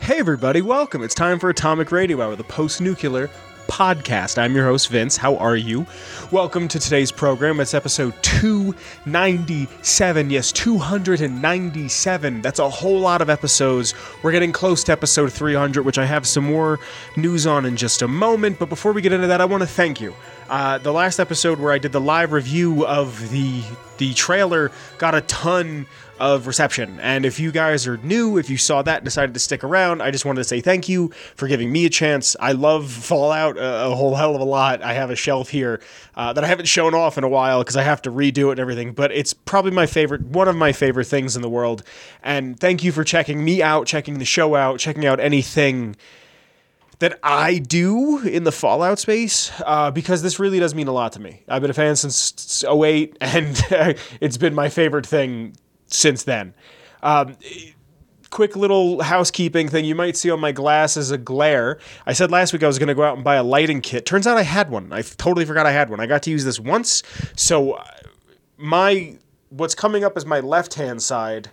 Hey everybody, welcome. It's time for Atomic Radio Hour, the post-nuclear podcast. I'm your host, Vince. How are you? Welcome to today's program. It's episode 297. Yes, 297. That's a whole lot of episodes. We're getting close to episode 300, which I have some more news on in just a moment. But before we get into that, I want to thank you. The last episode where I did the live review of the trailer got a ton of reception, and if you guys are new, if you saw that and decided to stick around, I just wanted to say thank you for giving me a chance. I love Fallout a whole hell of a lot. I have a shelf here that I haven't shown off in a while because I have to redo it and everything, but it's probably one of my favorite things in the world, and thank you for checking me out, checking the show out, checking out anything that I do in the Fallout space, because this really does mean a lot to me. I've been a fan since 2008, and it's been my favorite thing since then. Quick little housekeeping thing. You might see on my glass is a glare. I said last week I was going to go out and buy a lighting kit. Turns out I had one. I totally forgot I had one. I got to use this once. So what's coming up is my left-hand side.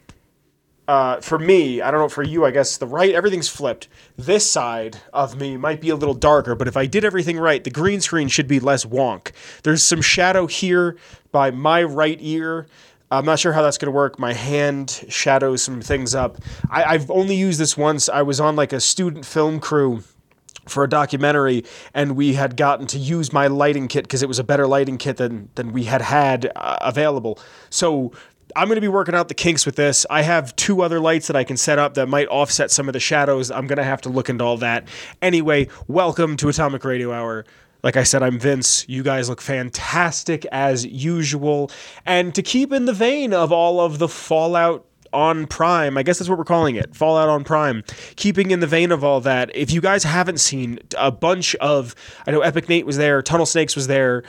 For me, I don't know, for you, I guess the right, everything's flipped. This side of me might be a little darker, but if I did everything right, the green screen should be less wonk. There's some shadow here by my right ear. I'm not sure how that's going to work. My hand shadows some things up. I've only used this once. I was on like a student film crew for a documentary, and we had gotten to use my lighting kit because it was a better lighting kit than we had available. So I'm going to be working out the kinks with this. I have two other lights that I can set up that might offset some of the shadows. I'm going to have to look into all that. Anyway, welcome to Atomic Radio Hour. Like I said, I'm Vince. You guys look fantastic as usual. And to keep in the vein of all of the Fallout on Prime, I guess that's what we're calling it, Fallout on Prime. Keeping in the vein of all that, if you guys haven't seen a bunch of, I know Epic Nate was there, Tunnel Snakes was there,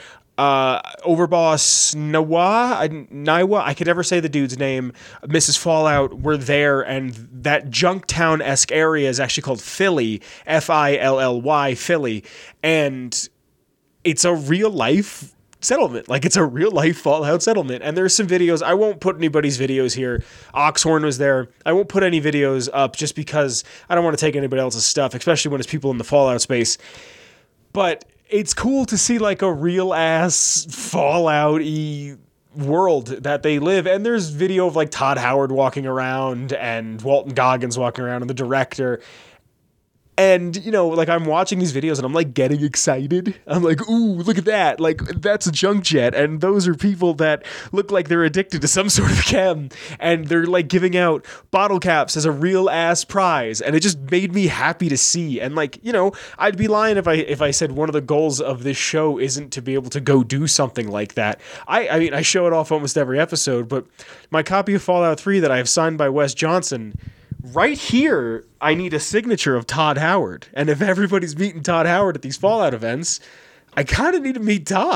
Overboss Niwa, I could never say the dude's name, Mrs. Fallout were there, and that Junktown-esque area is actually called Philly, F-I-L-L-Y, Philly, and it's a real-life settlement. Like, it's a real-life Fallout settlement, and there's some videos. I won't put anybody's videos here. Oxhorn was there. I won't put any videos up just because I don't want to take anybody else's stuff, especially when it's people in the Fallout space, but it's cool to see like a real ass Fallout-y world that they live. And there's video of like Todd Howard walking around and Walton Goggins walking around and the director. And, you know, like I'm watching these videos and I'm like getting excited. I'm like, ooh, look at that. Like that's a junk jet. And those are people that look like they're addicted to some sort of chem. And they're like giving out bottle caps as a real ass prize. And it just made me happy to see. And like, you know, I'd be lying if I said one of the goals of this show isn't to be able to go do something like that. I mean, I show it off almost every episode, but my copy of Fallout 3 that I have signed by Wes Johnson, right here, I need a signature of Todd Howard. And if everybody's meeting Todd Howard at these Fallout events, I kind of need to meet Todd.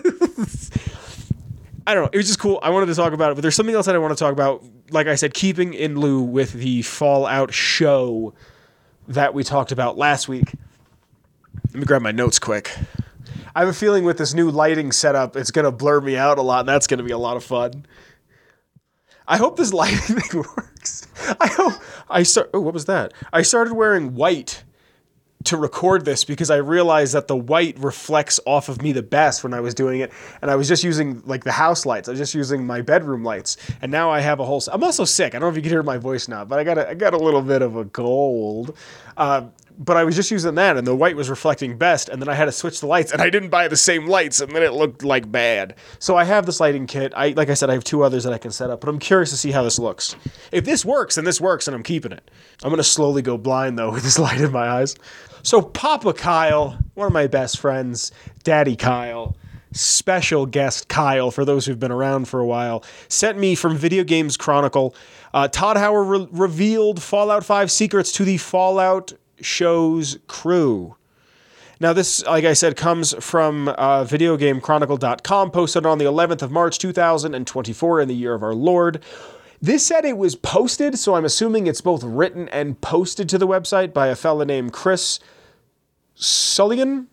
I don't know. It was just cool. I wanted to talk about it, but there's something else that I want to talk about. Like I said, keeping in lieu with the Fallout show that we talked about last week. Let me grab my notes quick. I have a feeling with this new lighting setup, it's going to blur me out a lot, and that's going to be a lot of fun. I hope this lighting thing works. What was that? I started wearing white to record this because I realized that the white reflects off of me the best when I was doing it. And I was just using like the house lights. I was just using my bedroom lights. And now I have a whole, I'm also sick. I don't know if you can hear my voice now, but I got a little bit of a cold. But I was just using that, and the white was reflecting best, and then I had to switch the lights, and I didn't buy the same lights, and then it looked like bad. So I have this lighting kit. Like I said, I have two others that I can set up, but I'm curious to see how this looks. If this works, then this works, and I'm keeping it. I'm going to slowly go blind, though, with this light in my eyes. So Papa Kyle, one of my best friends, Daddy Kyle, special guest Kyle, for those who've been around for a while, sent me from Video Games Chronicle. Todd Howard revealed Fallout 5 secrets to the Fallout show's crew. Now this, like I said, comes from videogamechronicle.com, posted on the 11th of March 2024 in the year of our Lord. This said it was posted, so I'm assuming it's both written and posted to the website by a fella named Chris Scullion,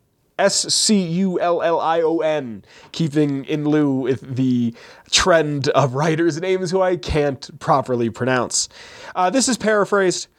Scullion, keeping in lieu with the trend of writers' names who I can't properly pronounce. This is paraphrased.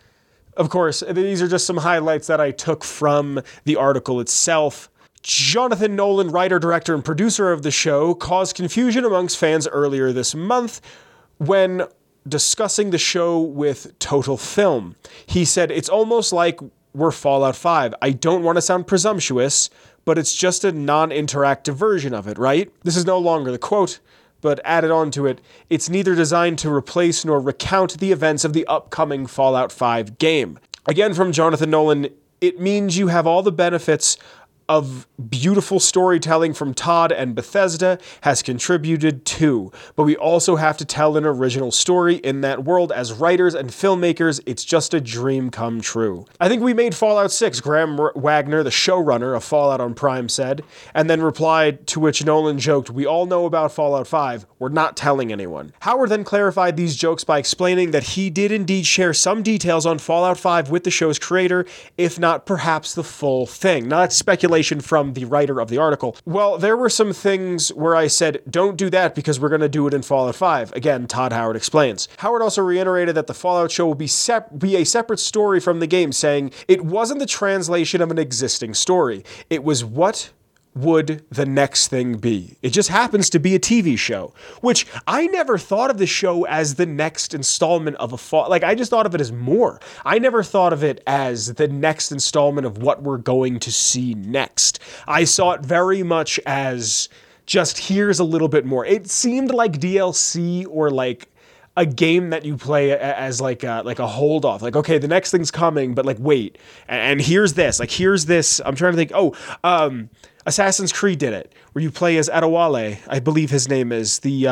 Of course, these are just some highlights that I took from the article itself. Jonathan Nolan, writer, director, and producer of the show, caused confusion amongst fans earlier this month when discussing the show with Total Film. He said, "It's almost like we're Fallout 5. I don't want to sound presumptuous, but it's just a non-interactive version of it, right?" This is no longer the quote, but added on to it, "It's neither designed to replace nor recount the events of the upcoming Fallout 5 game." Again, from Jonathan Nolan, "It means you have all the benefits of beautiful storytelling from Todd, and Bethesda has contributed too. But we also have to tell an original story in that world. As writers and filmmakers, it's just a dream come true." I think we made Fallout 6, Graham Wagner, the showrunner of Fallout on Prime, said, and then replied, to which Nolan joked, "We all know about Fallout 5. We're not telling anyone." Howard then clarified these jokes by explaining that he did indeed share some details on Fallout 5 with the show's creator, if not perhaps the full thing. Now, that's speculation from the writer of the article. "Well, there were some things where I said, don't do that because we're going to do it in Fallout 5. Again, Todd Howard explains. Howard also reiterated that the Fallout show will be a separate story from the game, saying, "It wasn't the translation of an existing story. It was what would the next thing be. It just happens to be a TV show," which I never thought of the show as the next installment of a Fallout. Like, I just thought of it as more. I never thought of it as the next installment of what we're going to see next. I saw it very much as just here's a little bit more. It seemed like DLC or like a game that you play as like a hold off. Like, okay, the next thing's coming, but like, wait, and here's this. Like, here's this. I'm trying to think. Assassin's Creed did it, where you play as Adewale, I believe his name is, the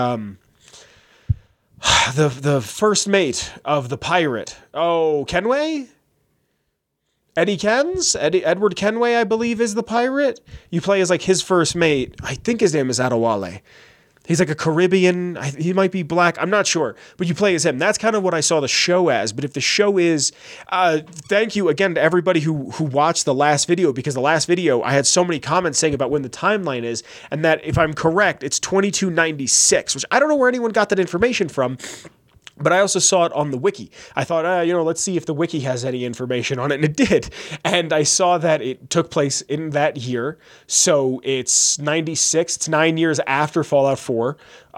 first mate of the pirate. Oh, Kenway? Edward Kenway, I believe, is the pirate. You play as like his first mate. I think his name is Adewale. He's like a Caribbean, he might be black, I'm not sure, but you play as him. That's kind of what I saw the show as. But if the show is, thank you again to everybody who watched the last video, because the last video, I had so many comments saying about when the timeline is, and that if I'm correct, it's 2296, which I don't know where anyone got that information from. But I also saw it on the wiki. I thought, let's see if the wiki has any information on it, and it did. And I saw that it took place in that year, so it's 96. It's 9 years after Fallout 4.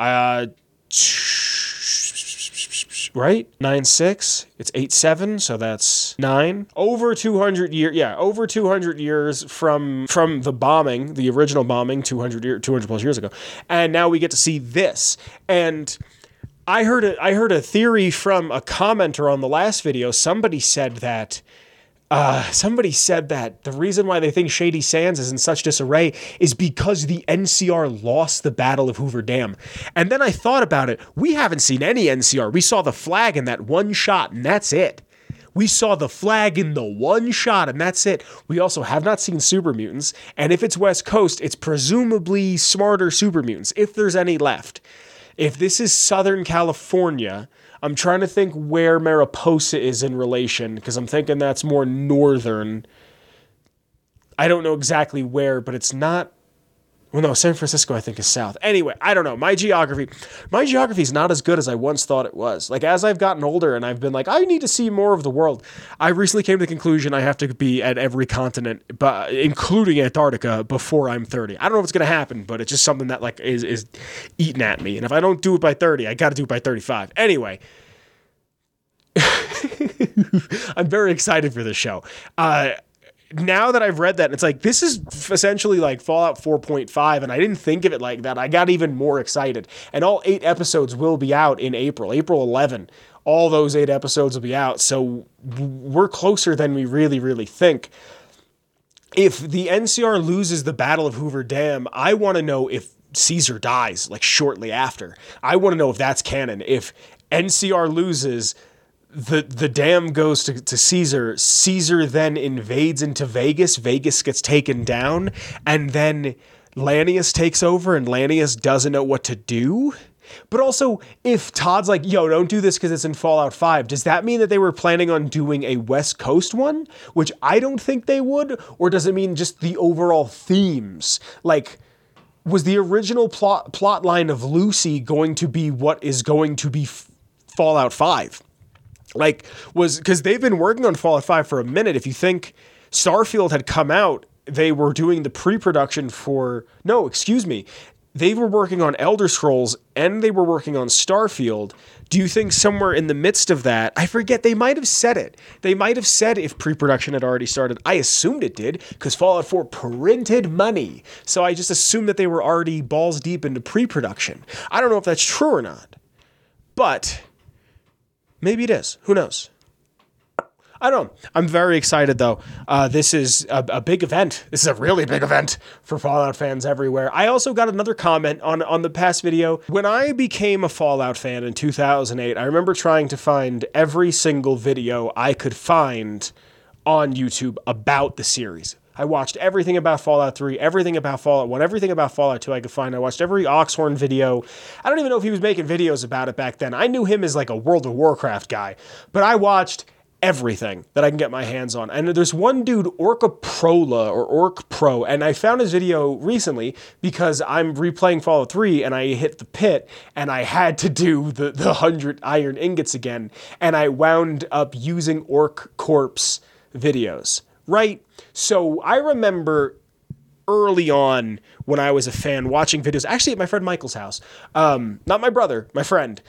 Right? 9/6. It's 8/7, so that's 9. Over 200 years. Yeah, over 200 years from the bombing, the original bombing, 200 plus years ago, and now we get to see this. And I heard a theory from a commenter on the last video. Somebody said that the reason why they think Shady Sands is in such disarray is because the NCR lost the Battle of Hoover Dam. And then I thought about it. We haven't seen any NCR. We saw the flag in that one shot, and that's it. We saw the flag in the one shot, and that's it. We also have not seen super mutants. And if it's West Coast, it's presumably smarter super mutants, if there's any left. If this is Southern California, I'm trying to think where Mariposa is in relation, because I'm thinking that's more northern. I don't know exactly where, but it's not. Well, no, San Francisco, I think, is south. Anyway, I don't know. My geography is not as good as I once thought it was. Like, as I've gotten older and I've been like, I need to see more of the world, I recently came to the conclusion I have to be at every continent, but including Antarctica, before I'm 30. I don't know what's going to happen, but it's just something that like is eating at me. And if I don't do it by 30, I got to do it by 35. Anyway, I'm very excited for this show. Now that I've read that, it's like, this is essentially like Fallout 4.5, and I didn't think of it like that. I got even more excited. And all 8 episodes will be out in April 11. All those 8 episodes will be out, so we're closer than we really, really think. If the NCR loses the Battle of Hoover Dam, I want to know if Caesar dies, like, shortly after. I want to know if that's canon. If NCR loses, the dam goes to Caesar. Caesar then invades into Vegas. Vegas gets taken down, and then Lanius takes over, and Lanius doesn't know what to do. But also, if Todd's like, yo, don't do this because it's in Fallout 5, does that mean that they were planning on doing a West Coast one? Which I don't think they would. Or does it mean just the overall themes? Like, was the original plot line of Lucy going to be what is going to be Fallout 5? Like, was because they've been working on Fallout 5 for a minute. If you think Starfield had come out, they were doing the pre-production for, no, excuse me, they were working on Elder Scrolls and they were working on Starfield. Do you think somewhere in the midst of that, I forget, they might have said it. They might have said if pre-production had already started. I assumed it did because Fallout 4 printed money. So I just assumed that they were already balls deep into pre-production. I don't know if that's true or not, but maybe it is. Who knows? I don't know. I'm very excited, though. This is a big event. This is a really big event for Fallout fans everywhere. I also got another comment on the past video. When I became a Fallout fan in 2008, I remember trying to find every single video I could find on YouTube about the series. I watched everything about Fallout 3, everything about Fallout 1, everything about Fallout 2 I could find. I watched every Oxhorn video. I don't even know if he was making videos about it back then. I knew him as like a World of Warcraft guy, but I watched everything that I can get my hands on. And there's one dude, Orcaprola or Orc Pro, and I found his video recently because I'm replaying Fallout 3 and I hit the pit and I had to do the 100 iron ingots again, and I wound up using Orc Corpse videos, right? So I remember early on when I was a fan watching videos, actually at my friend Michael's house, not my brother, my friend.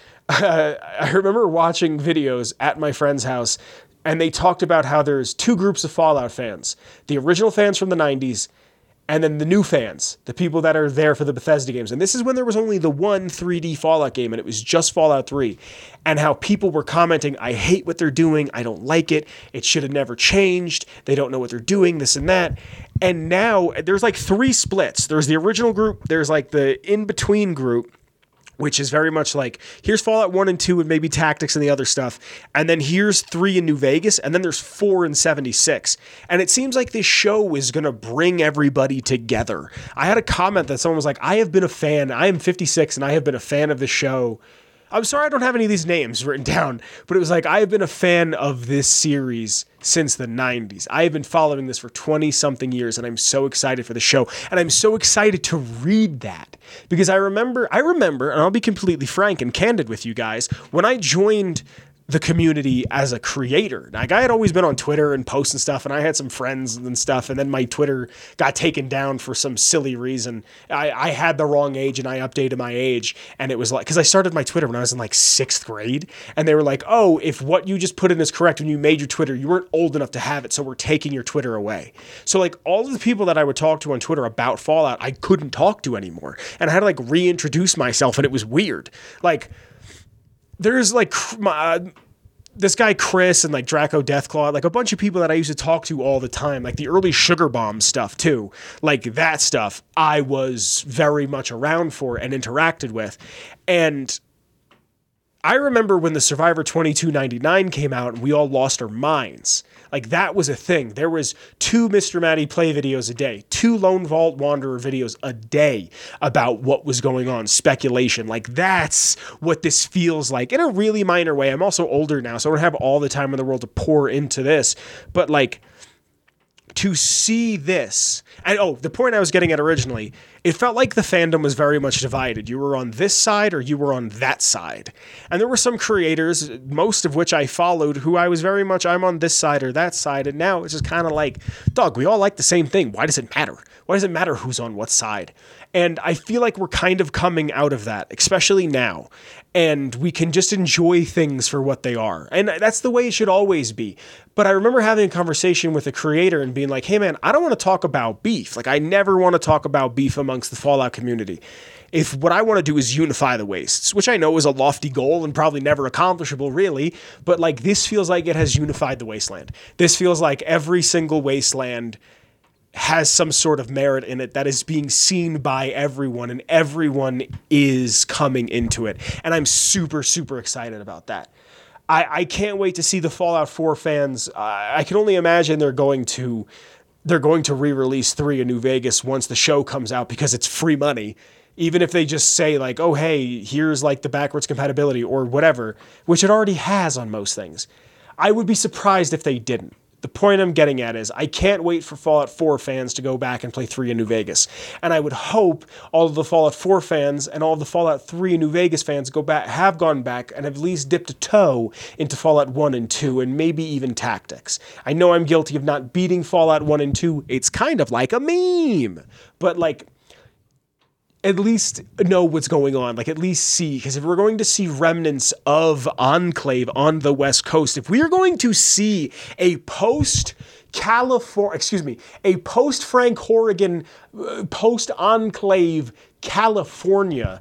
I remember watching videos at my friend's house, and they talked about how there's two groups of Fallout fans: the original fans from the 90s, and then the new fans, the people that are there for the Bethesda games. And this is when there was only the one 3D Fallout game, and it was just Fallout 3. And how people were commenting, I hate what they're doing, I don't like it, it should have never changed, they don't know what they're doing, this and that. And now there's like three splits. There's the original group, there's like the in-between group, which is very much like, here's Fallout 1 and 2 and maybe tactics and the other stuff, and then here's 3 in New Vegas, and then there's 4 in 76. And it seems like this show is going to bring everybody together. I had a comment that someone was like, I have been a fan, I am 56, and I have been a fan of the show. I'm sorry I don't have any of these names written down, but it was like, I have been a fan of this series since the 90s. I have been following this for 20-something years, and I'm so excited for the show, and I'm so excited to read that. Because I remember, and I'll be completely frank and candid with you guys, when I joined the community as a creator. Like, I had always been on Twitter and posts and stuff, and I had some friends and stuff, and then my Twitter got taken down for some silly reason. I had the wrong age, and I updated my age, and it was like, because I started my Twitter when I was in like 6th grade, and they were like, oh, if what you just put in is correct when you made your Twitter, you weren't old enough to have it, so we're taking your Twitter away. So like, all of the people that I would talk to on Twitter about Fallout, I couldn't talk to anymore, and I had to like reintroduce myself, and it was weird. Like, there's like this guy Chris and like Draco Deathclaw, like a bunch of people that I used to talk to all the time, like the early Sugar Bomb stuff too, like that stuff I was very much around for and interacted with. And I remember when the Survivor 2299 came out and we all lost our minds. Like, that was a thing. There was 2 Mr. Matty play videos a day, 2 Lone Vault Wanderer videos a day about what was going on, speculation. Like, that's what this feels like in a really minor way. I'm also older now, so I don't have all the time in the world to pour into this. But, like, to see this, and the point I was getting at originally, it felt like the fandom was very much divided. You were on this side or you were on that side. And there were some creators, most of which I followed, who I was very much, I'm on this side or that side. And now it's just kind of like, dog, we all like the same thing. Why does it matter? Why does it matter who's on what side? And I feel like we're kind of coming out of that, especially now. And we can just enjoy things for what they are. And that's the way it should always be. But I remember having a conversation with a creator and being like, hey man, I don't want to talk about beef. Like, I never want to talk about beef amongst the Fallout community. If what I want to do is unify the wastes, which I know is a lofty goal and probably never accomplishable really, but like, this feels like it has unified the wasteland. This feels like every single wasteland has some sort of merit in it that is being seen by everyone, and everyone is coming into it. And I'm super, super excited about that. I can't wait to see the Fallout 4 fans. I can only imagine they're going to re-release 3 in New Vegas once the show comes out, because it's free money. Even if they just say like, oh, hey, here's like the backwards compatibility or whatever, which it already has on most things. I would be surprised if they didn't. The point I'm getting at is I can't wait for Fallout 4 fans to go back and play 3 in New Vegas. And I would hope all of the Fallout 4 fans and all of the Fallout 3 in New Vegas fans have gone back and have at least dipped a toe into Fallout 1 and 2 and maybe even Tactics. I know I'm guilty of not beating Fallout 1 and 2. It's kind of like a meme. But like, at least know what's going on, like at least see, because if we're going to see remnants of Enclave on the West Coast, if we are going to see a post-Frank Horrigan, post-Enclave California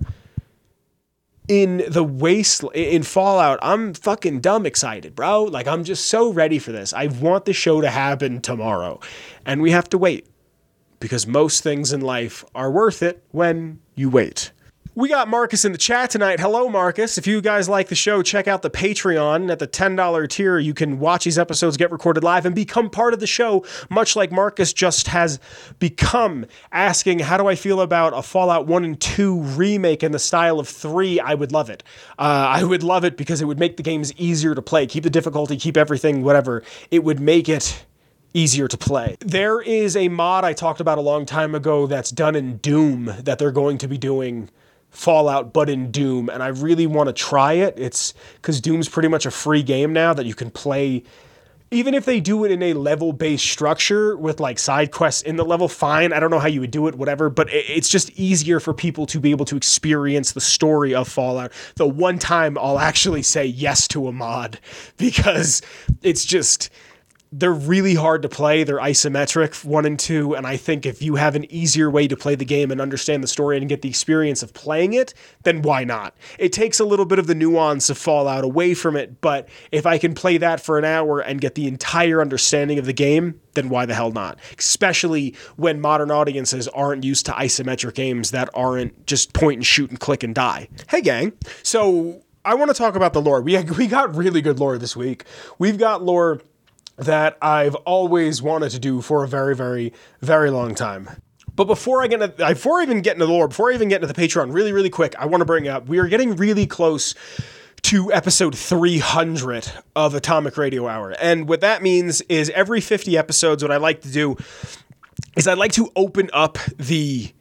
in the wasteland, in Fallout, I'm fucking dumb excited, bro. Like, I'm just so ready for this. I want the show to happen tomorrow, and we have to wait. Because most things in life are worth it when you wait. We got Marcus in the chat tonight. Hello, Marcus. If you guys like the show, check out the Patreon. At the $10 tier, you can watch these episodes get recorded live and become part of the show, much like Marcus just has become, asking, how do I feel about a Fallout 1 and 2 remake in the style of 3? I would love it. I would love it because it would make the games easier to play. Keep the difficulty, keep everything, whatever. It would make it easier to play. There is a mod I talked about a long time ago that's done in Doom that they're going to be doing Fallout but in Doom, and I really want to try it. It's because Doom's pretty much a free game now that you can play. Even if they do it in a level-based structure with like side quests in the level, fine. I don't know how you would do it, whatever, but it's just easier for people to be able to experience the story of Fallout. The one time I'll actually say yes to a mod, because it's just, they're really hard to play. They're isometric, 1 and 2, and I think if you have an easier way to play the game and understand the story and get the experience of playing it, then why not? It takes a little bit of the nuance of Fallout away from it, but if I can play that for an hour and get the entire understanding of the game, then why the hell not? Especially when modern audiences aren't used to isometric games that aren't just point and shoot and click and die. Hey, gang. So I want to talk about the lore. We got really good lore this week. We've got lore that I've always wanted to do for a very, very, very long time. But before I even get into the lore, before I even get into the Patreon, really, really quick, I want to bring up, we are getting really close to episode 300 of Atomic Radio Hour. And what that means is every 50 episodes, what I like to do is I like to open up the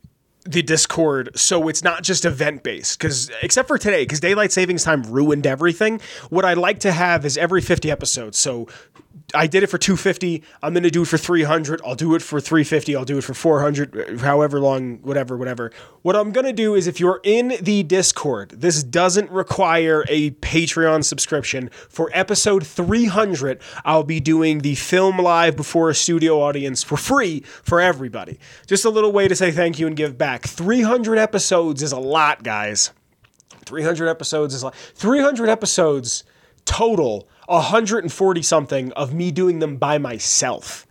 Discord so it's not just event-based, because except for today, because daylight savings time ruined everything, what I like to have is every 50 episodes. So I did it for 250. I'm going to do it for 300. I'll do it for 350. I'll do it for 400, however long, whatever. What I'm going to do is, if you're in the Discord, this doesn't require a Patreon subscription. For episode 300, I'll be doing the film live before a studio audience for free for everybody. Just a little way to say thank you and give back. 300 episodes is a lot, guys. 300 episodes is a lot. 300 episodes total, 140 something of me doing them by myself.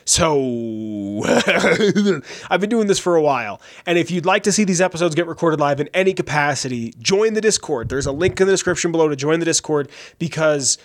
So I've been doing this for a while. And if you'd like to see these episodes get recorded live in any capacity, join the Discord. There's a link in the description below to join the Discord, because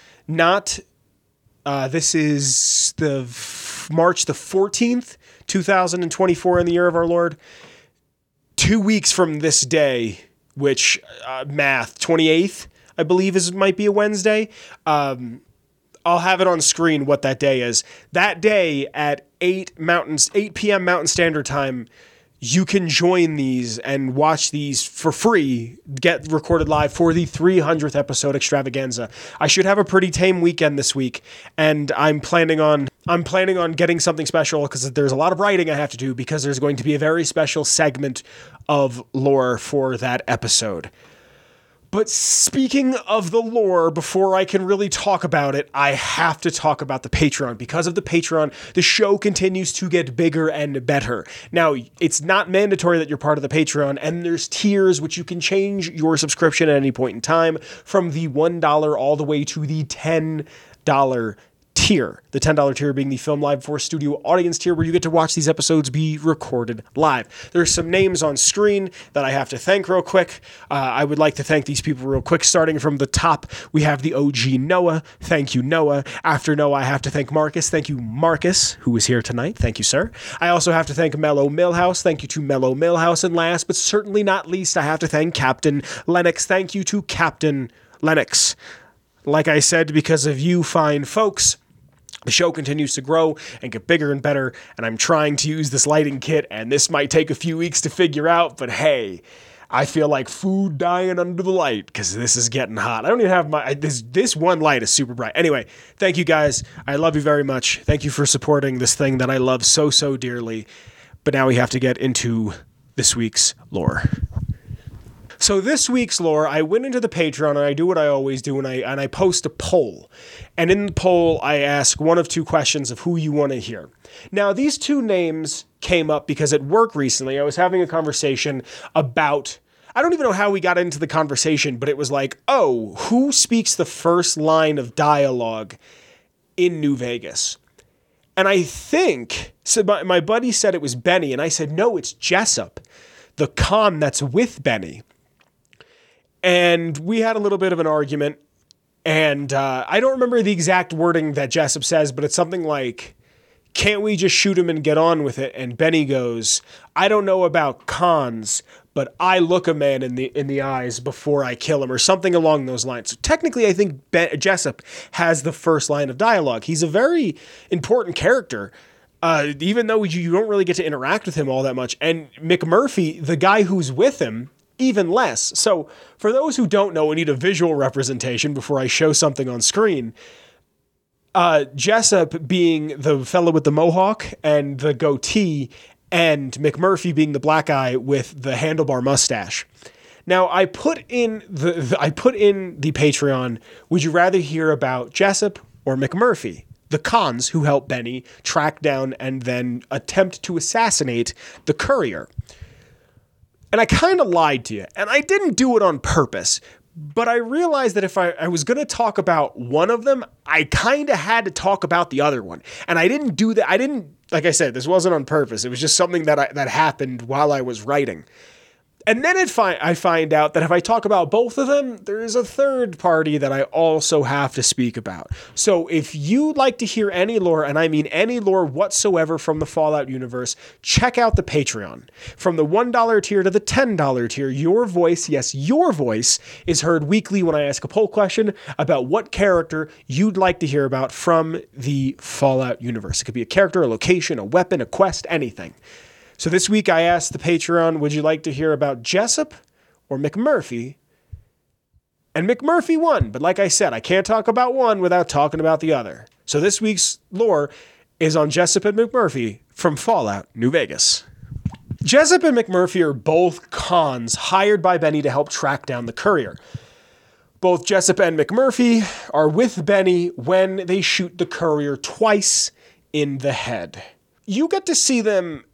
this is the March the 14th, 2024 in the year of our Lord. 2 weeks from this day, which math, 28th, I believe might be a Wednesday. I'll have it on screen what that day is. That day at 8 p.m. Mountain Standard Time, you can join these and watch these for free, get recorded live for the 300th episode extravaganza. I should have a pretty tame weekend this week, and I'm planning on getting something special, because there's a lot of writing I have to do, because there's going to be a very special segment of lore for that episode. But speaking of the lore, before I can really talk about it, I have to talk about the Patreon. Because of the Patreon, the show continues to get bigger and better. Now, it's not mandatory that you're part of the Patreon, and there's tiers which you can change your subscription at any point in time, from the $1 all the way to the $10 tier. The $10 tier being the Film Live for Studio Audience tier, where you get to watch these episodes be recorded live. There's some names on screen that I have to thank real quick. I would like to thank these people real quick. Starting from the top, we have the OG Noah. Thank you, Noah. After Noah, I have to thank Marcus. Thank you, Marcus, who is here tonight. Thank you, sir. I also have to thank Mellow Millhouse. Thank you to Mellow Millhouse. And last, but certainly not least, I have to thank Captain Lennox. Thank you to Captain Lennox. Like I said, because of you fine folks, The show continues to grow and get bigger and better, and I'm trying to use this lighting kit, and this might take a few weeks to figure out, but hey, I feel like food dying under the light because this is getting hot. I don't even have this one light is super bright. Anyway, thank you guys. I love you very much. Thank you for supporting this thing that I love so, so dearly. But now we have to get into this week's lore. So this week's lore, I went into the Patreon and I do what I always do, and I post a poll. And in the poll, I ask one of two questions of who you want to hear. Now, these two names came up because at work recently, I was having a conversation about, I don't even know how we got into the conversation, but it was like, oh, who speaks the first line of dialogue in New Vegas? And I think, so my buddy said it was Benny, and I said, no, it's Jessup, the con that's with Benny. And we had a little bit of an argument, and I don't remember the exact wording that Jessup says, but it's something like, can't we just shoot him and get on with it? And Benny goes, I don't know about cons, but I look a man in the eyes before I kill him, or something along those lines. So technically, I think Jessup has the first line of dialogue. He's a very important character, even though you don't really get to interact with him all that much. And McMurphy, the guy who's with him, even less. So for those who don't know and need a visual representation before I show something on screen, Jessup being the fellow with the mohawk and the goatee, and McMurphy being the black guy with the handlebar mustache. Now, I put in the Patreon, would you rather hear about Jessup or McMurphy, the cons who help Benny track down and then attempt to assassinate the courier? And I kind of lied to you, and I didn't do it on purpose, but I realized that if I was going to talk about one of them, I kind of had to talk about the other one. And I didn't do that. Like I said, this wasn't on purpose. It was just something that happened while I was writing. And then I find out that if I talk about both of them, there is a third party that I also have to speak about. So if you'd like to hear any lore, and I mean any lore whatsoever from the Fallout universe, check out the Patreon. From the $1 tier to the $10 tier, your voice, yes, your voice, is heard weekly when I ask a poll question about what character you'd like to hear about from the Fallout universe. It could be a character, a location, a weapon, a quest, anything. So this week I asked the Patreon, would you like to hear about Jessup or McMurphy? And McMurphy won, but like I said, I can't talk about one without talking about the other. So this week's lore is on Jessup and McMurphy from Fallout New Vegas. Jessup and McMurphy are both cons hired by Benny to help track down the courier. Both Jessup and McMurphy are with Benny when they shoot the courier twice in the head. You get to see them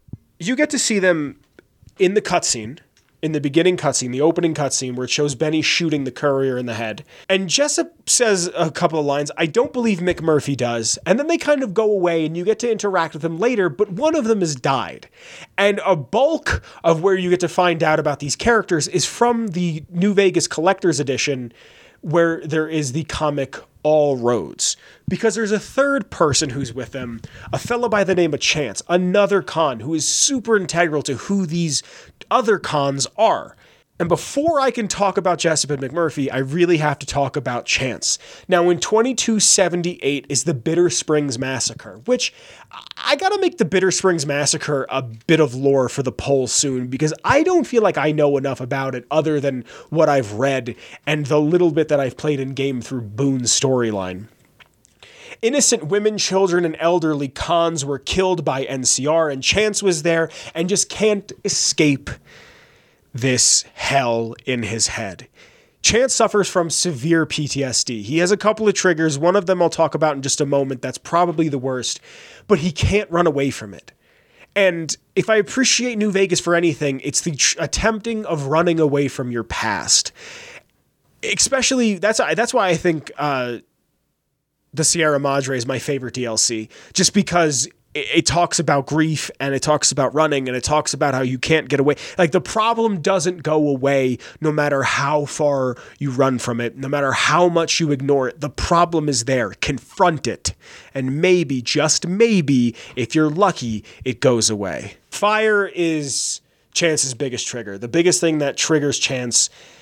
in the cutscene, in the beginning cutscene, the opening cutscene, where it shows Benny shooting the courier in the head. And Jessup says a couple of lines, I don't believe McMurphy does. And then they kind of go away and you get to interact with them later, but one of them has died. And a bulk of where you get to find out about these characters is from the New Vegas Collector's Edition, where there is the comic All Roads. Because there's a third person who's with them, a fellow by the name of Chance, another con who is super integral to who these other cons are. And before I can talk about Jessup and McMurphy, I really have to talk about Chance. Now, in 2278 is the Bitter Springs Massacre, which I gotta make the Bitter Springs Massacre a bit of lore for the poll soon, because I don't feel like I know enough about it other than what I've read and the little bit that I've played in game through Boone's storyline. Innocent women, children, and elderly cons were killed by NCR, and Chance was there and just can't escape this hell in his head. Chance suffers from severe PTSD. He has a couple of triggers. One of them I'll talk about in just a moment. That's probably the worst, but he can't run away from it. And if I appreciate New Vegas for anything, it's the attempting of running away from your past. Especially, that's why I think the Sierra Madre is my favorite DLC, just because it talks about grief and it talks about running and it talks about how you can't get away. Like, the problem doesn't go away no matter how far you run from it, no matter how much you ignore it. The problem is there. Confront it. And maybe, just maybe, if you're lucky, it goes away. Fire is Chance's biggest trigger. The biggest thing that triggers Chance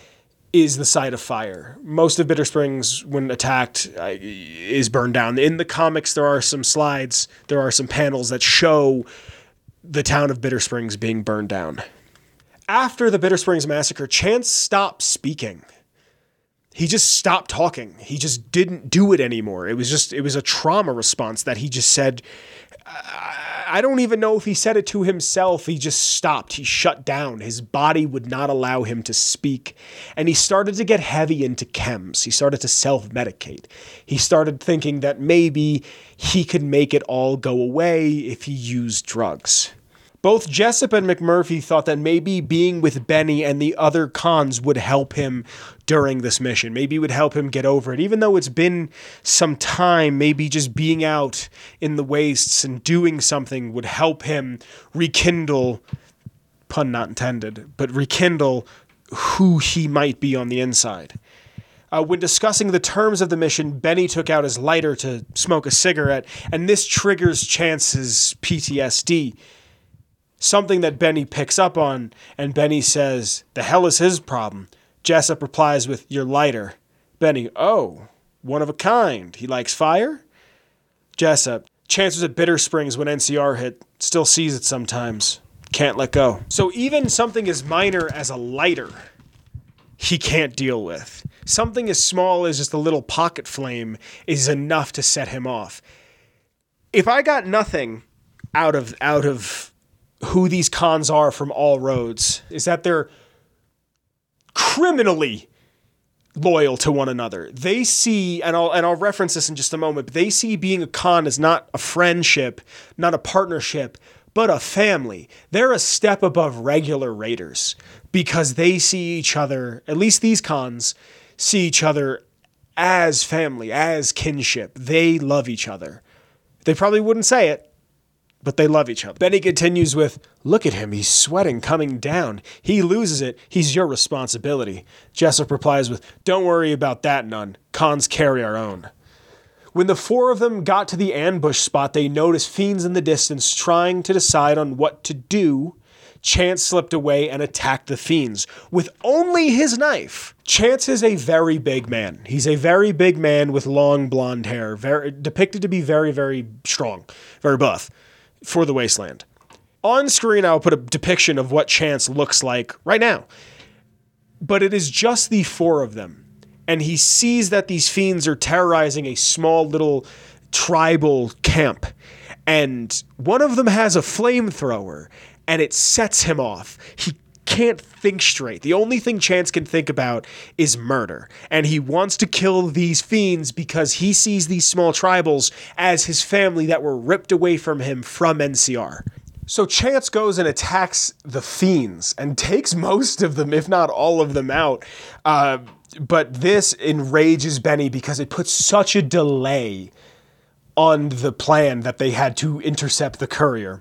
is the site of fire. Most of Bitter Springs, when attacked, is burned down. In the comics, there are some slides, there are some panels that show the town of Bitter Springs being burned down. After the Bitter Springs massacre, Chance stopped speaking. He just stopped talking. He just didn't do it anymore. It was a trauma response that he just said. I don't even know if he said it to himself. He just stopped. He shut down. His body would not allow him to speak. And he started to get heavy into chems. He started to self-medicate. He started thinking that maybe he could make it all go away if he used drugs. Both Jessup and McMurphy thought that maybe being with Benny and the other cons would help him during this mission. Maybe it would help him get over it. Even though it's been some time, maybe just being out in the wastes and doing something would help him rekindle, pun not intended, but rekindle who he might be on the inside. When discussing the terms of the mission, Benny took out his lighter to smoke a cigarette, and this triggers Chance's PTSD. Something that Benny picks up on, and Benny says, "The hell is his problem?" Jessup replies with, "Your lighter." Benny, "Oh, one of a kind. He likes fire?" Jessup, "Chance was at Bitter Springs when NCR hit. Still sees it sometimes. Can't let go." So even something as minor as a lighter, he can't deal with. Something as small as just a little pocket flame is enough to set him off. If I got nothing out of who these cons are from All Roads, is that they're criminally loyal to one another. They see, and I'll reference this in just a moment, but they see being a con as not a friendship, not a partnership, but a family. They're a step above regular raiders because they see each other, at least these cons, see each other as family, as kinship. They love each other. They probably wouldn't say it, but they love each other. Benny continues with, "Look at him, he's sweating, coming down. He loses it, he's your responsibility." Jessup replies with, "Don't worry about that none. Cons carry our own." When the four of them got to the ambush spot, they noticed fiends in the distance trying to decide on what to do. Chance slipped away and attacked the fiends with only his knife. Chance is a very big man. He's a very big man with long blonde hair, depicted to be very, very strong, very buff. For the Wasteland. On screen, I'll put a depiction of what Chance looks like right now. But it is just the four of them. And he sees that these fiends are terrorizing a small little tribal camp. And one of them has a flamethrower. And it sets him off. He can't think straight. The only thing Chance can think about is murder. And he wants to kill these fiends because he sees these small tribals as his family that were ripped away from him from NCR. So Chance goes and attacks the fiends and takes most of them, if not all of them, out. But this enrages Benny because it puts such a delay on the plan that they had to intercept the courier.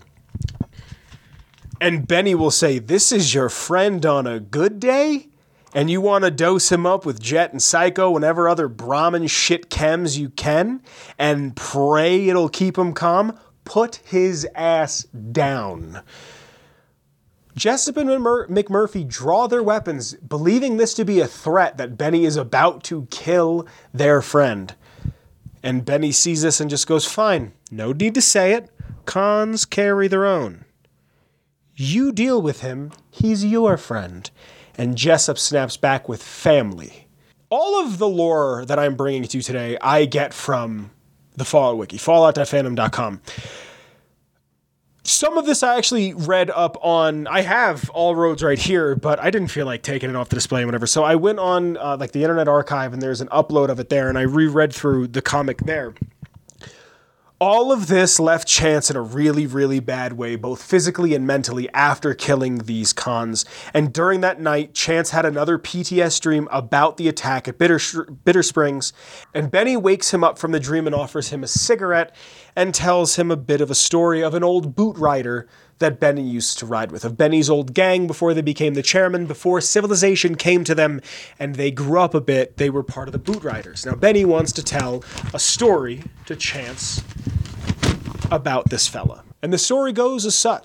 And Benny will say, "This is your friend on a good day? And you want to dose him up with Jet and Psycho and whatever other Brahmin shit chems you can and pray it'll keep him calm? Put his ass down." Jessup and McMurphy draw their weapons, believing this to be a threat that Benny is about to kill their friend. And Benny sees this and just goes, "Fine, no need to say it. Cons carry their own. You deal with him, he's your friend." And Jessup snaps back with family. All of the lore that I'm bringing to you today, I get from the Fallout Wiki, fallout.fandom.com. Some of this I actually read up on. I have All Roads right here, but I didn't feel like taking it off the display or whatever. So I went on the Internet Archive, and there's an upload of it there, and I reread through the comic there. All of this left Chance in a really, really bad way, both physically and mentally, after killing these cons. And during that night, Chance had another PTS dream about the attack at Bitter Springs. And Benny wakes him up from the dream and offers him a cigarette and tells him a bit of a story of an old boot rider that Benny used to ride with, of Benny's old gang before they became the chairman, before civilization came to them and they grew up a bit. They were part of the boot riders. Now, Benny wants to tell a story to Chance about this fella. And the story goes as such.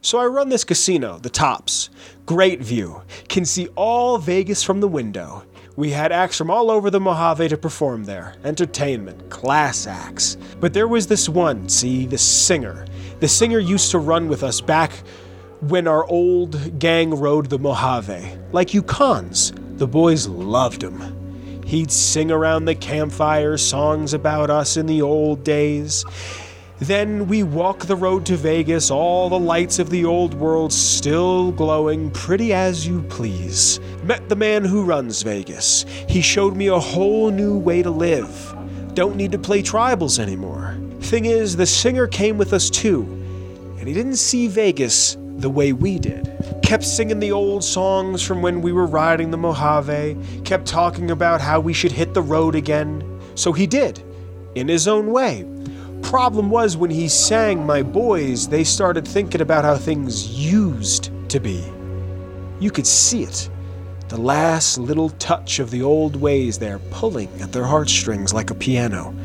So I run this casino, the Tops. Great view. Can see all Vegas from the window. We had acts from all over the Mojave to perform there. Entertainment, class acts. But there was this one, see, the singer. The singer used to run with us back when our old gang rode the Mojave. Like you cons, the boys loved him. He'd sing around the campfire songs about us in the old days. Then we walk the road to Vegas, all the lights of the old world still glowing, pretty as you please. Met the man who runs Vegas. He showed me a whole new way to live. Don't need to play tribals anymore. Thing is, the singer came with us too, and he didn't see Vegas the way we did. Kept singing the old songs from when we were riding the Mojave, kept talking about how we should hit the road again. So he did, in his own way. Problem was, when he sang My Boys, they started thinking about how things used to be. You could see it. The last little touch of the old ways there, pulling at their heartstrings like a piano.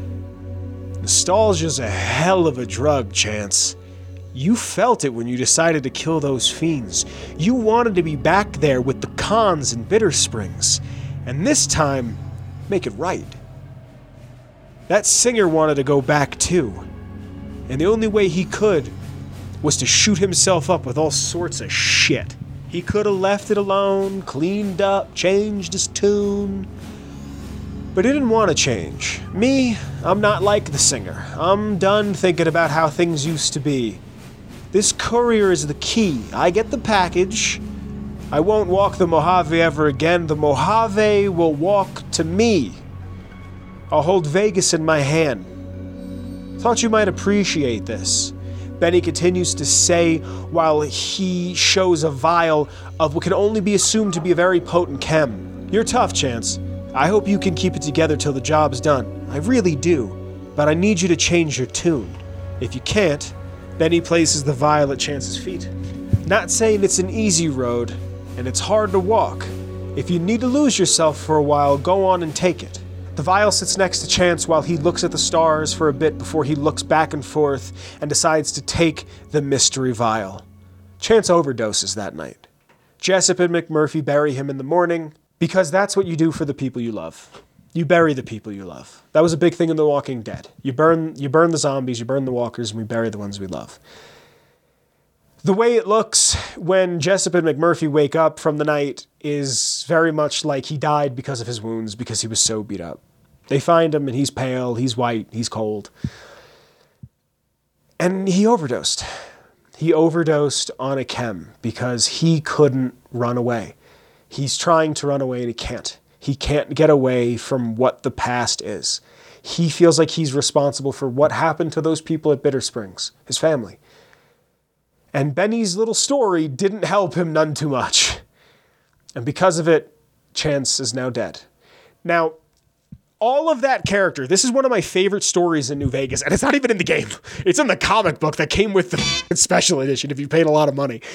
Nostalgia's a hell of a drug, Chance. You felt it when you decided to kill those fiends. You wanted to be back there with the cons in Bitter Springs. And this time, make it right. That singer wanted to go back too, and the only way he could was to shoot himself up with all sorts of shit. He could have left it alone, cleaned up, changed his tune, but he didn't want to change. Me, I'm not like the singer. I'm done thinking about how things used to be. This courier is the key. I get the package. I won't walk the Mojave ever again. The Mojave will walk to me. I'll hold Vegas in my hand. Thought you might appreciate this. Benny continues to say while he shows a vial of what can only be assumed to be a very potent chem. You're tough, Chance. I hope you can keep it together till the job's done. I really do. But I need you to change your tune. If you can't, Benny places the vial at Chance's feet. Not saying it's an easy road, and it's hard to walk. If you need to lose yourself for a while, go on and take it. The vial sits next to Chance while he looks at the stars for a bit before he looks back and forth and decides to take the mystery vial. Chance overdoses that night. Jessup and McMurphy bury him in the morning because that's what you do for the people you love. You bury the people you love. That was a big thing in The Walking Dead. You burn the zombies, you burn the walkers, and we bury the ones we love. The way it looks when Jessup and McMurphy wake up from the night is very much like he died because of his wounds, because he was so beat up. They find him and he's pale, he's white, he's cold. And he overdosed. He overdosed on a chem because he couldn't run away. He's trying to run away and he can't. He can't get away from what the past is. He feels like he's responsible for what happened to those people at Bitter Springs, his family. And Benny's little story didn't help him none too much. And because of it, Chance is now dead. Now, all of that character, this is one of my favorite stories in New Vegas, and it's not even in the game. It's in the comic book that came with the special edition if you paid a lot of money.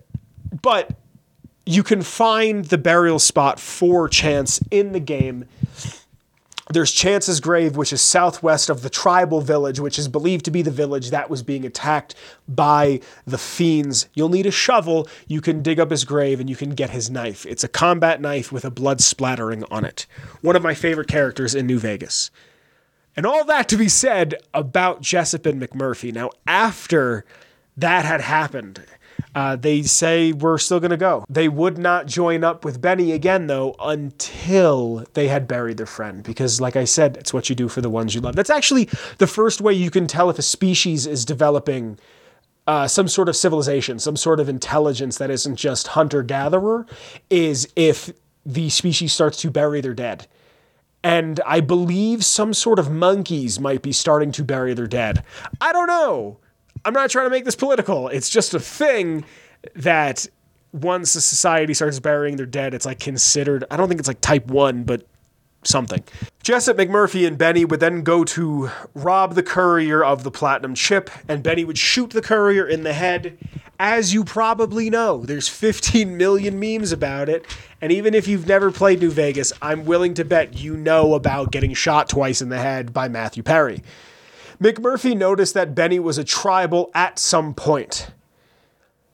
But you can find the burial spot for Chance in the game. There's Chance's grave, which is southwest of the tribal village, which is believed to be the village that was being attacked by the fiends. You'll need a shovel. You can dig up his grave and you can get his knife. It's a combat knife with a blood splattering on it. One of my favorite characters in New Vegas. And all that to be said about Jessup and McMurphy. Now, after that had happened, they say we're still going to go. They would not join up with Benny again, though, until they had buried their friend. Because, like I said, it's what you do for the ones you love. That's actually the first way you can tell if a species is developing some sort of civilization, some sort of intelligence that isn't just hunter-gatherer, is if the species starts to bury their dead. And I believe some sort of monkeys might be starting to bury their dead. I don't know. I'm not trying to make this political. It's just a thing that once a society starts burying their dead, it's like considered, I don't think it's like type 1, but something. Jessup, McMurphy, and Benny would then go to rob the courier of the platinum chip, and Benny would shoot the courier in the head. As you probably know, there's 15 million memes about it, and even if you've never played New Vegas, I'm willing to bet you know about getting shot twice in the head by Matthew Perry. McMurphy noticed that Benny was a tribal at some point.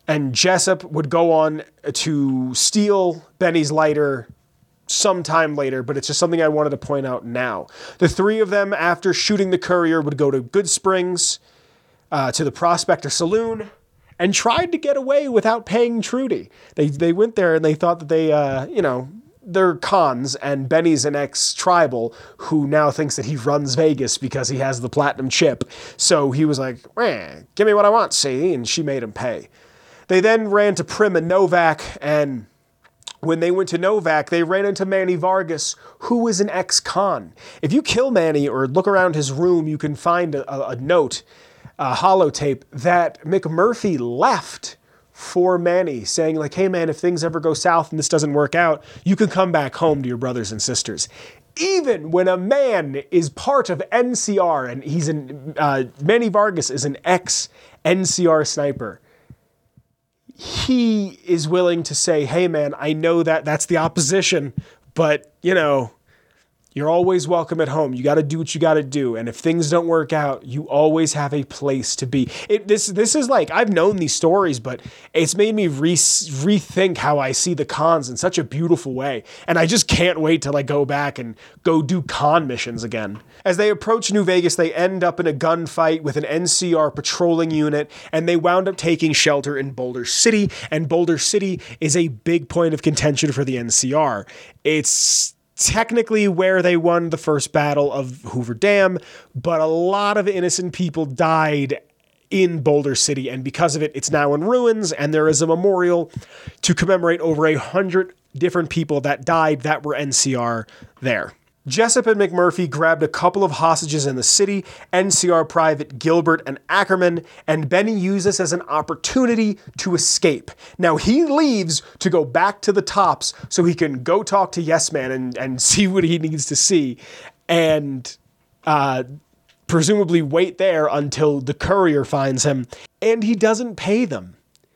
And Jessup would go on to steal Benny's lighter sometime later, but it's just something I wanted to point out now. The three of them, after shooting the courier, would go to Good Springs, to the Prospector Saloon, and tried to get away without paying Trudy. They went there and they thought that they, they're cons, and Benny's an ex-tribal who now thinks that he runs Vegas because he has the platinum chip. So he was like, give me what I want, see? And she made him pay. They then ran to Prim and Novak, and when they went to Novak, they ran into Manny Vargas, who is an ex-con. If you kill Manny or look around his room, you can find a note, a holotape, that McMurphy left for Manny, saying like, hey man, if things ever go south and this doesn't work out, you can come back home to your brothers and sisters. Even when a man is part of NCR, and Manny Vargas is an ex-NCR sniper, he is willing to say, hey man, I know that that's the opposition, but you're always welcome at home. You got to do what you got to do. And if things don't work out, you always have a place to be. This is like, I've known these stories, but it's made me rethink how I see the cons in such a beautiful way. And I just can't wait to go back and go do con missions again. As they approach New Vegas, they end up in a gunfight with an NCR patrolling unit, and they wound up taking shelter in Boulder City. And Boulder City is a big point of contention for the NCR. It's technically where they won the first battle of Hoover Dam, but a lot of innocent people died in Boulder City, and because of it, it's now in ruins, and there is a memorial to commemorate over 100 different people that died that were NCR there. Jessup and McMurphy grabbed a couple of hostages in the city, NCR Private Gilbert and Ackerman, and Benny used this as an opportunity to escape. Now he leaves to go back to the tops so he can go talk to Yes Man and see what he needs to see, and presumably wait there until the courier finds him, and he doesn't pay them.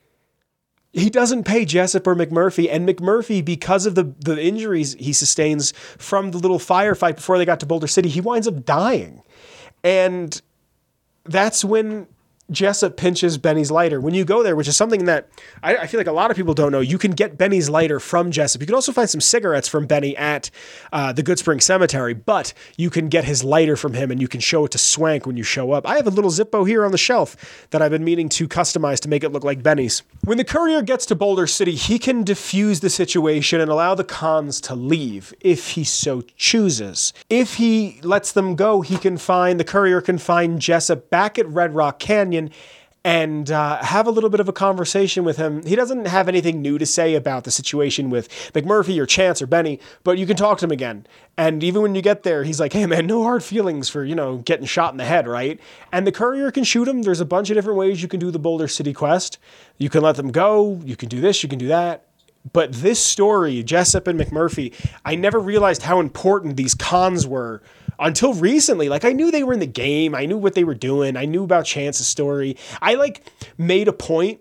He doesn't pay Jessup or McMurphy, and McMurphy, because of the injuries he sustains from the little firefight before they got to Boulder City, he winds up dying. And that's when Jessup pinches Benny's lighter. When you go there, which is something that I feel like a lot of people don't know, you can get Benny's lighter from Jessup. You can also find some cigarettes from Benny at the Goodsprings Cemetery, but you can get his lighter from him and you can show it to Swank when you show up. I have a little Zippo here on the shelf that I've been meaning to customize to make it look like Benny's. When the courier gets to Boulder City, he can defuse the situation and allow the cons to leave if he so chooses. If he lets them go, the courier can find Jessup back at Red Rock Canyon and have a little bit of a conversation with him. He doesn't have anything new to say about the situation with McMurphy or Chance or Benny, but you can talk to him again. And even when you get there, he's like, hey man, no hard feelings for, getting shot in the head, right? And the courier can shoot him. There's a bunch of different ways you can do the Boulder City quest. You can let them go. You can do this. You can do that. But this story, Jessup and McMurphy, I never realized how important these cons were until recently. I knew they were in the game. I knew what they were doing. I knew about Chance's story. I made a point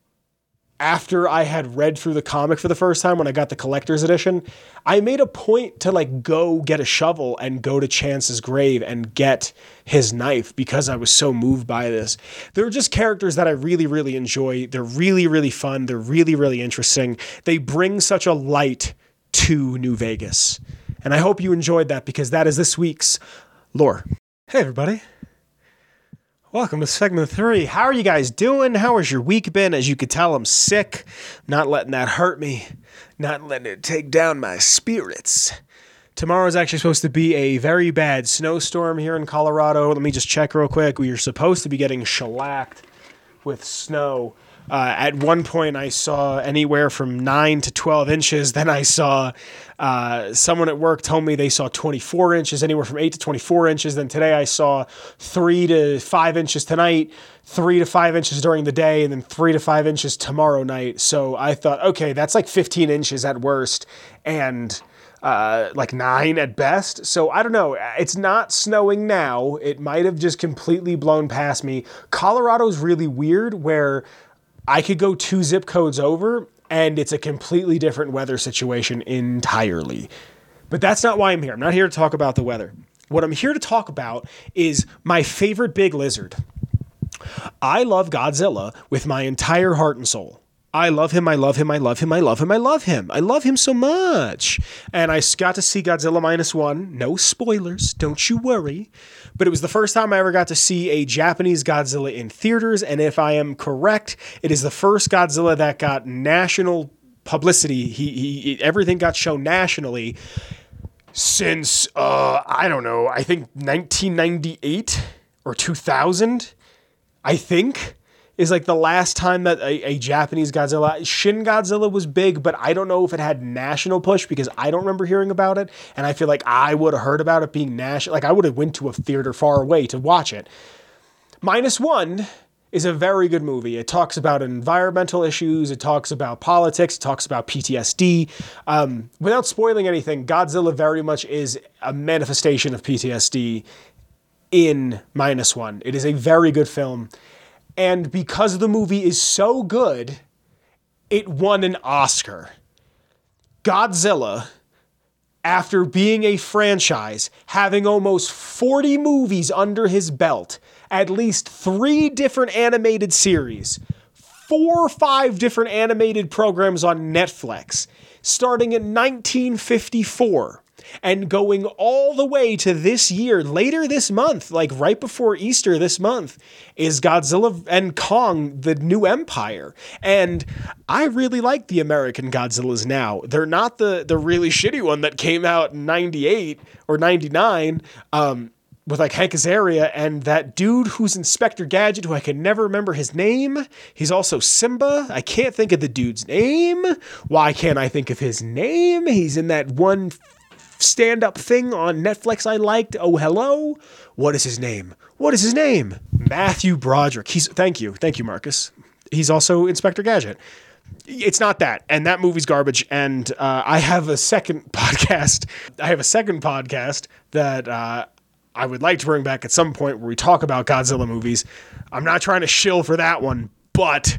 after I had read through the comic for the first time when I got the collector's edition. I made a point to go get a shovel and go to Chance's grave and get his knife because I was so moved by this. They're just characters that I really, really enjoy. They're really, really fun. They're really, really interesting. They bring such a light to New Vegas. And I hope you enjoyed that because that is this week's lore. Hey, everybody. Welcome to segment 3. How are you guys doing? How has your week been? As you could tell, I'm sick. Not letting that hurt me. Not letting it take down my spirits. Tomorrow is actually supposed to be a very bad snowstorm here in Colorado. Let me just check real quick. We are supposed to be getting shellacked with snow. At one point, I saw anywhere from 9 to 12 inches. Then I saw someone at work told me they saw 24 inches, anywhere from 8 to 24 inches. Then today I saw 3 to 5 inches tonight, 3 to 5 inches during the day, and then 3 to 5 inches tomorrow night. So I thought, okay, that's 15 inches at worst and 9 at best. So I don't know. It's not snowing now. It might have just completely blown past me. Colorado's really weird where I could go 2 zip codes over and it's a completely different weather situation entirely. But that's not why I'm here. I'm not here to talk about the weather. What I'm here to talk about is my favorite big lizard. I love Godzilla with my entire heart and soul. I love him, I love him, I love him, I love him, I love him. I love him so much. And I got to see Godzilla -1. No spoilers, don't you worry. But it was the first time I ever got to see a Japanese Godzilla in theaters, and if I am correct, it is the first Godzilla that got national publicity. He everything got shown nationally since, I don't know, I think 1998 or 2000, I think, is like the last time that a Japanese Godzilla, Shin Godzilla was big, but I don't know if it had national push because I don't remember hearing about it. And I feel like I would have heard about it being national. Like I would have went to a theater far away to watch it. -1 is a very good movie. It talks about environmental issues. It talks about politics. It talks about PTSD. Without spoiling anything, Godzilla very much is a manifestation of PTSD in -1. It is a very good film. And because the movie is so good, it won an Oscar. Godzilla, after being a franchise, having almost 40 movies under his belt, at least 3 different animated series, 4 or 5 different animated programs on Netflix, starting in 1954, and going all the way to this year, later this month, like right before Easter this month, is Godzilla and Kong, the New Empire. And I really like the American Godzillas now. They're not the really shitty one that came out in 98 or 99, with like Hank Azaria and that dude who's Inspector Gadget, who I can never remember his name. He's also Simba. I can't think of the dude's name. Why can't I think of his name? He's in that one stand-up thing on Netflix I liked. Oh, hello. What is his name? What is his name? Matthew Broderick. Thank you, Marcus. He's also Inspector Gadget. It's not that, and that movie's garbage. And I have a second podcast. That I would like to bring back at some point where we talk about Godzilla movies. I'm not trying to shill for that one, but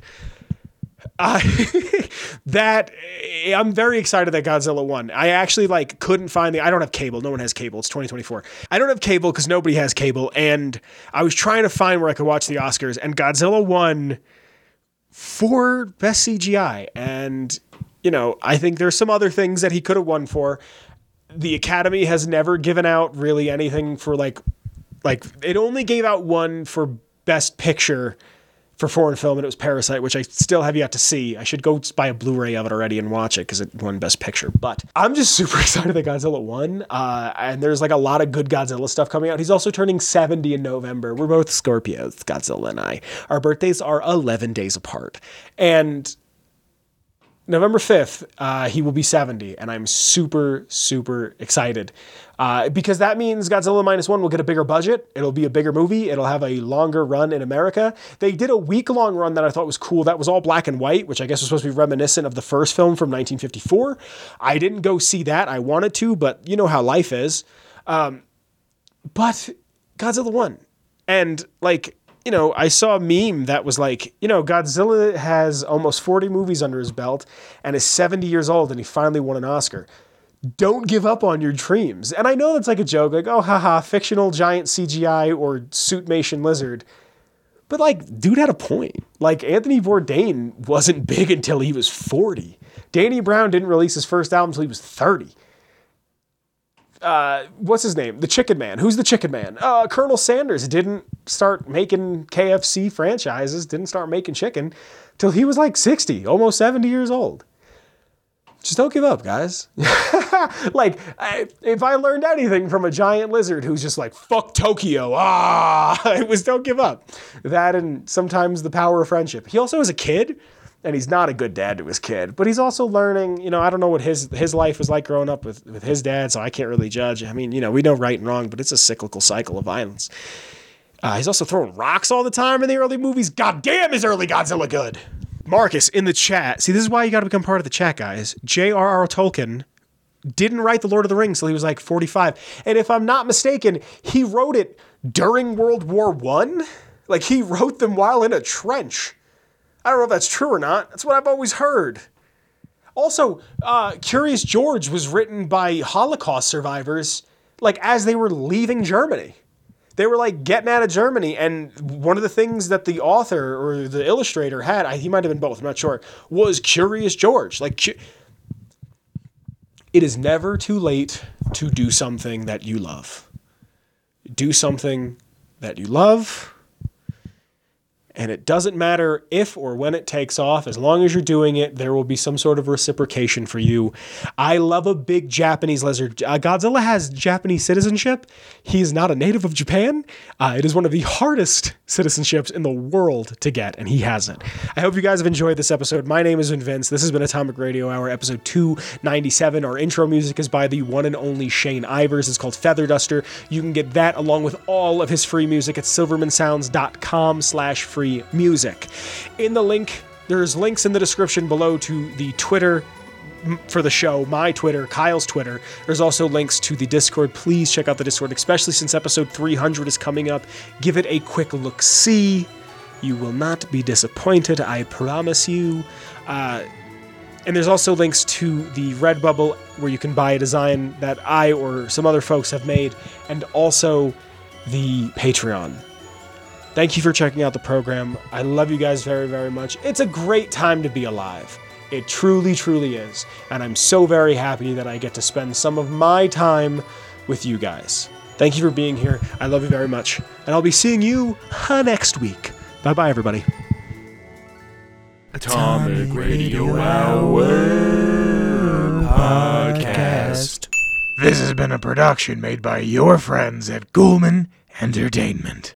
that I'm very excited that Godzilla won. I actually couldn't find I don't have cable. No one has cable. It's 2024. I don't have cable because nobody has cable. And I was trying to find where I could watch the Oscars, and Godzilla won for best CGI. And, I think there's some other things that he could have won for. The Academy has never given out really anything for it only gave out one for best picture for foreign film, and it was Parasite, which I still have yet to see. I should go buy a Blu-ray of it already and watch it because it won Best Picture. But I'm just super excited that Godzilla won. And there's a lot of good Godzilla stuff coming out. He's also turning 70 in November. We're both Scorpios, Godzilla and I. Our birthdays are 11 days apart. And November 5th, he will be 70, and I'm super, super excited. Because that means Godzilla -1 will get a bigger budget. It'll be a bigger movie. It'll have a longer run in America. They did a week-long run that I thought was cool. That was all black and white, which I guess was supposed to be reminiscent of the first film from 1954. I didn't go see that. I wanted to, but you know how life is. But Godzilla won. And, I saw a meme that was Godzilla has almost 40 movies under his belt and is 70 years old, and he finally won an Oscar. Don't give up on your dreams. And I know that's a joke, oh, haha, fictional giant CGI or suitmation lizard. But, dude had a point. Anthony Bourdain wasn't big until he was 40. Danny Brown didn't release his first album until he was 30. What's his name? The Chicken Man. Who's the Chicken Man? Colonel Sanders didn't start making KFC franchises, didn't start making chicken till he was 60, almost 70 years old. Just don't give up, guys. If I learned anything from a giant lizard who's just fuck Tokyo, it was don't give up. That and sometimes the power of friendship. He also is a kid, and he's not a good dad to his kid, but he's also learning, I don't know what his life was like growing up with his dad, so I can't really judge. I mean, we know right and wrong, but it's a cyclical cycle of violence. He's also throwing rocks all the time in the early movies. God damn, is early Godzilla good. Marcus, in the chat, see, this is why you got to become part of the chat, guys. J.R.R. Tolkien didn't write The Lord of the Rings till he was 45. And if I'm not mistaken, he wrote it during World War I. He wrote them while in a trench. I don't know if that's true or not. That's what I've always heard. Also, Curious George was written by Holocaust survivors, as they were leaving Germany. They were like getting out of Germany, and one of the things that the author or the illustrator had, he might have been both, I'm not sure, was Curious George. Like, it is never too late to do something that you love. Do something that you love, and it doesn't matter if or when it takes off. As long as you're doing it, there will be some sort of reciprocation for you. I love a big Japanese lizard. Godzilla has Japanese citizenship. He is not a native of Japan. It is one of the hardest citizenships in the world to get, and he has it. I hope you guys have enjoyed this episode. My name is Vince. This has been Atomic Radio Hour, episode 297. Our intro music is by the one and only Shane Ivers. It's called Feather Duster. You can get that along with all of his free music at silvermansounds.com/free music. In the link, there's links in the description below to the Twitter for the show, my Twitter, Kyle's Twitter. There's also links to the Discord. Please check out the Discord, especially since episode 300 is coming up. Give it a quick look-see. You will not be disappointed, I promise you. And there's also links to the Redbubble where you can buy a design that I or some other folks have made, and also the Patreon. Thank you for checking out the program. I love you guys very, very much. It's a great time to be alive. It truly, truly is. And I'm so very happy that I get to spend some of my time with you guys. Thank you for being here. I love you very much. And I'll be seeing you next week. Bye-bye, everybody. Atomic Radio Hour Podcast. This has been a production made by your friends at Ghoulman Entertainment.